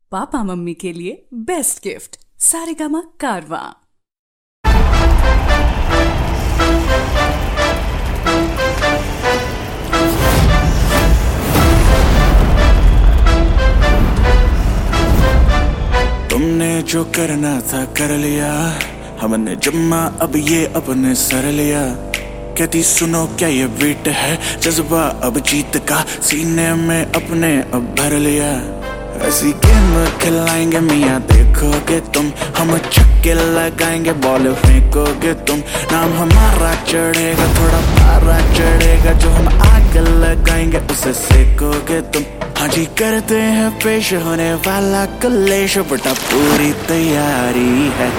Papa mummy के लिए best gift Saregama कारवां। तुमने जो करना था कर लिया, हमने जम्मा अब ये अपने सर लिया। कहती सुनो क्या ये बीट है, जज्बा अब जीत का सीने में अपने अब भर लिया। ऐसी गेम खिलाएंगे मियाँ देखोगे तुम, हम छक्के लगाएंगे बॉल फेंकोगे तुम। नाम हमारा चढ़ेगा, थोड़ा पारा चढ़ेगा, जो हम आग लगाएंगे उसे सेकोगे तुम। हाँ जी करते हैं पेश होने वाला कलेश, बेटा पूरी तैयारी है।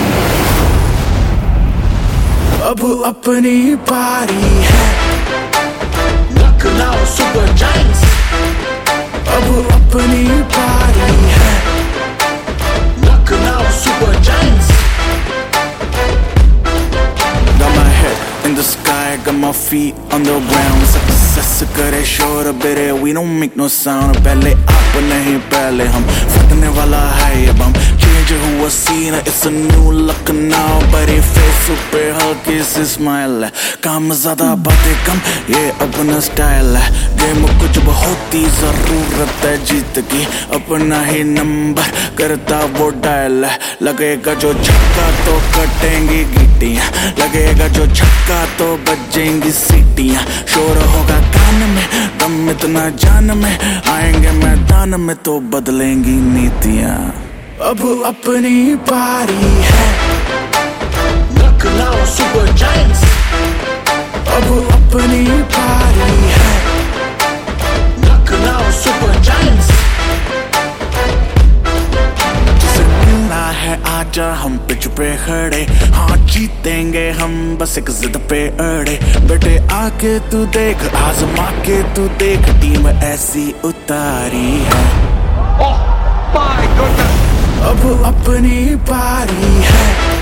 अब अपनी पारी है। लखनऊ सुपर जायंट्स अब अपनी पारी है। Lucknow Super Giants. Got my head in the sky, got my feet on the ground. Success करे शोर बेरे, we don't make no sound. पहले आप नहीं पहले हम, फटने वाला है ये बम। चेंज हुआ scene, it's a new look now. बड़ी फेस पे हल्की सी स्माइल है, काम ज्यादा बातें कम, ये अपना स्टाइल है। गेम कुछ बहुत ही जरूरत है जीत की, अपना ही नंबर करता वो डायल है। लगेगा जो छक्का तो कटेंगी गीटियां, लगेगा जो छक्का तो बजेंगी सीटियां। शोर होगा कान में, दम इतना जान में, आएंगे मैदान में तो बदलेंगी नीतियां। अब अपनी पारी है। लखनऊ सुपर जायंट्स अब अपनी पारी है। Lucknow Super Giants. जिसे मिलना है आजा हम पिच पे खड़े, हाँ जीतेंगे हम बस एक जिद पे अड़े। बेटे आके तू देख, आजमा के तू देख, टीम ऐसी उतारी है। Oh my goodness! अब अपनी पारी है।